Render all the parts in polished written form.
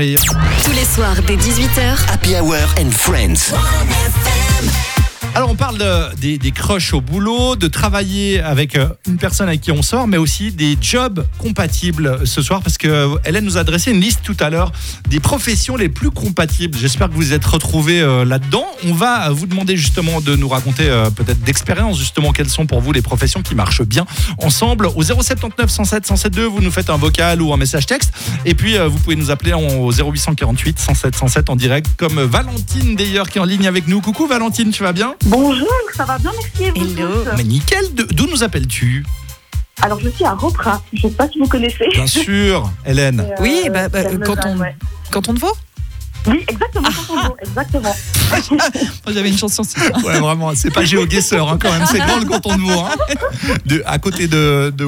merveilleux. Tous les soirs dès 18h. Happy Hour and Friends. Alors on parle des crushs au boulot, de travailler avec une personne avec qui on sort, mais aussi des jobs compatibles ce soir, parce que Hélène nous a dressé une liste tout à l'heure des professions les plus compatibles. J'espère que vous vous êtes retrouvés là-dedans. On va vous demander justement de nous raconter peut-être d'expérience justement quelles sont pour vous les professions qui marchent bien ensemble. Au 079 107 107 vous nous faites un vocal ou un message texte, et puis vous pouvez nous appeler au 0848 107 107 en direct, comme Valentine d'ailleurs qui est en ligne avec nous. Coucou Valentine, tu vas bien ? Bonjour, ça va bien, merci. Et vous Hello. tous Mais nickel, d'où nous appelles-tu ? Alors, je suis à Ropra, je ne sais pas si vous connaissez. Bien sûr, Hélène. Oui, quand quand on te voit. Oui, exactement, quand on voit, exactement. J'avais une chanson aussi. Ouais, vraiment, c'est pas GeoGuessr quand même, c'est grand le canton de Vaud. À côté de où ?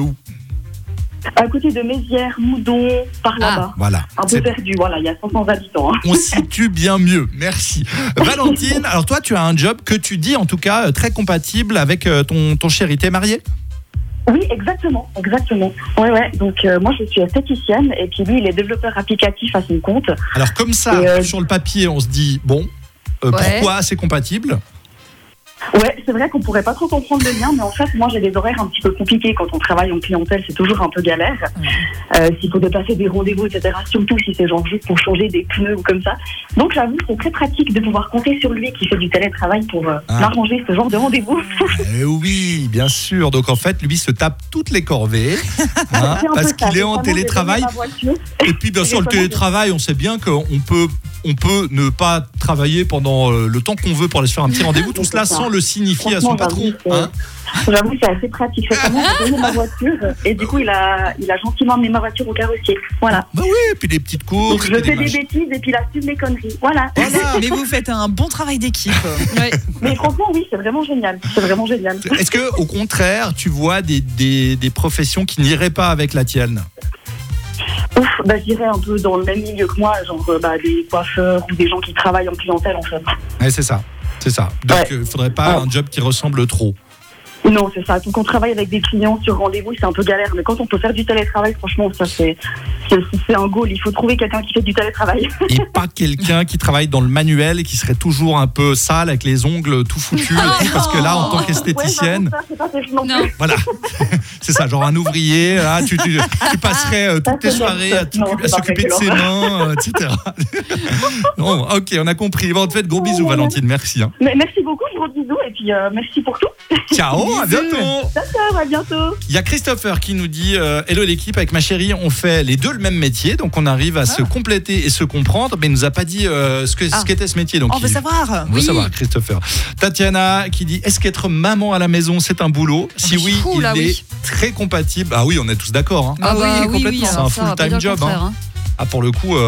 À côté de Mézières, Moudon, par là-bas. Voilà. Un peu perdu, voilà, il y a 500 habitants. On situe bien mieux, merci. Valentine, alors toi tu as un job que tu dis en tout cas très compatible avec ton chéri, t'es mariée ? Oui, exactement. Ouais, donc moi je suis esthéticienne et puis lui il est développeur applicatif à son compte. Alors comme ça, Et, sur le papier on se dit, bon, pourquoi c'est compatible ? Ouais, c'est vrai qu'on pourrait pas trop comprendre le lien, mais en fait, moi, j'ai des horaires un petit peu compliqués quand on travaille en clientèle, c'est toujours un peu galère. S'il faut déplacer des rendez-vous, etc., surtout si c'est genre juste pour changer des pneus ou comme ça. Donc, j'avoue, c'est très pratique de pouvoir compter sur lui qui fait du télétravail pour m'arranger ce genre de rendez-vous. Oui, bien sûr. Donc en fait, lui se tape toutes les corvées parce qu'il est en télétravail. Et puis bien sûr, le télétravail, on sait bien qu'on peut ne pas travailler pendant le temps qu'on veut pour aller se faire un petit rendez-vous. Tout cela sans le signifier à son patron. J'avoue, c'est assez pratique. Récemment, j'ai donné ma voiture et du coup, il a gentiment mis ma voiture au carrossier. Voilà. Bah oui, et puis des petites courses. Donc, je fais des bêtises et puis il assume mes conneries. Voilà. Mais vous faites un bon travail d'équipe. Ouais. Mais franchement, oui, c'est vraiment génial. Est-ce que, au contraire, tu vois des professions qui n'iraient pas avec la tienne ? Je dirais un peu dans le même milieu que moi, genre des coiffeurs ou des gens qui travaillent en clientèle en fait. Ouais, c'est ça. Donc, il ne faudrait pas un job qui ressemble trop. Non, c'est ça. Donc, on travaille avec des clients sur rendez-vous, c'est un peu galère. Mais quand on peut faire du télétravail, franchement, ça, c'est un goal. Il faut trouver quelqu'un qui fait du télétravail. Et pas quelqu'un qui travaille dans le manuel et qui serait toujours un peu sale avec les ongles tout foutus et tout, parce que là, en tant qu'esthéticienne, voilà, c'est ça, genre un ouvrier, là, tu passerais toutes tes soirées à s'occuper de ses mains, etc. Bon, ok, on a compris. Bon, on te fait de gros bisous, Valentine, merci. Mais merci beaucoup, gros bisous, et puis merci pour tout. Ciao, à bientôt. D'accord, à bientôt. Il y a Christopher qui nous dit hello l'équipe, avec ma chérie on fait les deux le même métier, donc on arrive à se compléter et se comprendre, mais il nous a pas dit ce qu'était ce métier, donc on veut savoir. On veut savoir, Christopher. Tatiana qui dit est-ce qu'être maman à la maison c'est un boulot ? Si oui, il est très compatible. Ah oui, on est tous d'accord. Oui, complètement. C'est un full-time job. Ah, pour le coup,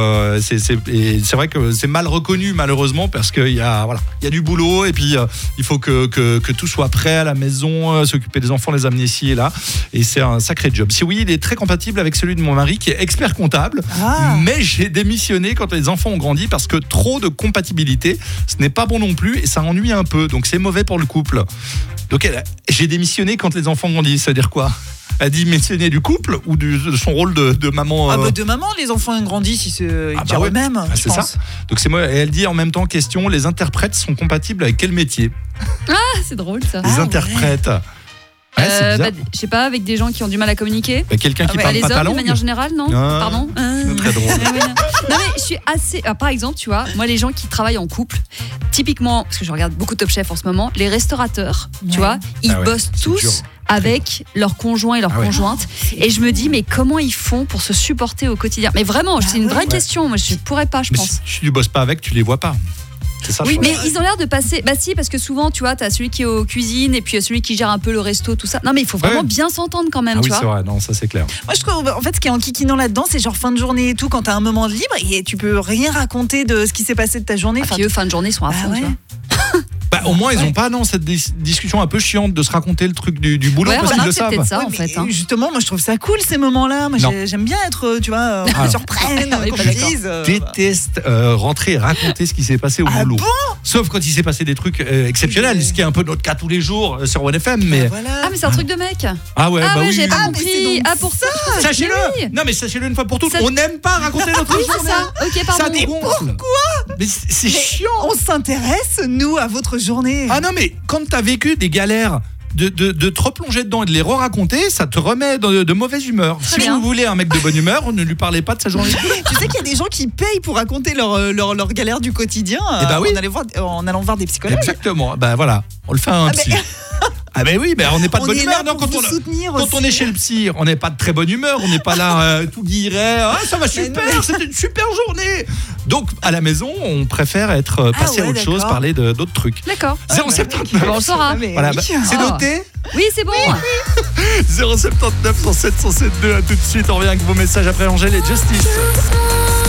c'est vrai que c'est mal reconnu malheureusement, parce qu'il y a du boulot et puis il faut que tout soit prêt à la maison, s'occuper des enfants, les amener ici et là, et c'est un sacré job. Si oui, il est très compatible avec celui de mon mari qui est expert comptable, mais j'ai démissionné quand les enfants ont grandi parce que trop de compatibilité, ce n'est pas bon non plus et ça ennuie un peu, donc c'est mauvais pour le couple. Donc j'ai démissionné quand les enfants grandissent, ça veut dire quoi ? Elle dit mentionner du couple ou de son rôle de maman. De maman, les enfants grandissent, ils tirent eux-mêmes. C'est ça. Donc c'est moi. Et elle dit en même temps, question, les interprètes sont compatibles avec quel métier ? C'est drôle ça. Les interprètes. Je sais pas, avec des gens qui ont du mal à communiquer. Quelqu'un qui parle les pas ta hommes langue. De manière générale, non. Pardon. C'est très drôle. Non mais je suis assez. Par exemple, tu vois, moi les gens qui travaillent en couple, typiquement, parce que je regarde beaucoup Top Chef en ce moment, les restaurateurs, tu vois, ils bossent tous avec leurs conjoints et leurs conjointes, et je me dis mais comment ils font pour se supporter au quotidien ? Mais vraiment, c'est une vraie question. Moi, je pourrais pas, je pense. Si tu bosses pas avec, tu les vois pas. C'est ça, oui, mais ils ont l'air de passer. Bah si, parce que souvent, tu vois, t'as celui qui est aux cuisines et puis celui qui gère un peu le resto, tout ça. Non, mais il faut vraiment bien s'entendre quand même, tu vois. Oui, c'est vrai. Non, ça c'est clair. Moi, je trouve, en fait, ce qui est enquiquinant là-dedans, c'est genre fin de journée et tout, quand t'as un moment de libre et tu peux rien raconter de ce qui s'est passé de ta journée. Puis eux, fin de journée, sont à fond, tu vois. au moins, ils n'ont pas cette discussion un peu chiante de se raconter le truc du boulot parce qu'ils le savent. C'est peut-être ça, en fait. Justement, moi, je trouve ça cool ces moments-là. Moi, j'aime bien être, tu vois, surprenne, comme ils disent. Je déteste rentrer et raconter ce qui s'est passé au boulot. Bon, sauf quand il s'est passé des trucs exceptionnels, ce qui est un peu notre cas tous les jours sur OneFM. Mais... Ah, mais c'est un truc de mec. Ah ouais, oui, oui. j'ai pas compris. Ah, pour ça. Sachez-le. Oui. Non, mais sachez-le une fois pour toutes. On n'aime pas raconter notre journée. C'est ça. Ok, pardon. Ça dégonfle. Pourquoi? Mais c'est chiant. On s'intéresse, nous, à votre journée. Ah non, mais quand t'as vécu des galères, de te replonger dedans et de les re-raconter, ça te remet de mauvaise humeur. Très Si bien. vous voulez un mec de bonne humeur, ne lui parlez pas de sa journée. Tu sais qu'il y a des gens qui payent pour raconter leur galère du quotidien oui. en allant voir des psychologues. Exactement. Ben voilà, on le fait à un psy. Ah ben oui, on n'est pas de bonne humeur. Non, quand on est chez le psy, on n'est pas de très bonne humeur. On n'est pas là tout guiré. Ah, ça va super, c'était une super journée. Donc à la maison, on préfère être passé à autre chose, parler d'autres trucs. D'accord. 079. On le saura. Voilà, c'est noté. Oui, c'est bon. 079 107 107 2. À tout de suite. On revient avec vos messages après Angèle et Justice.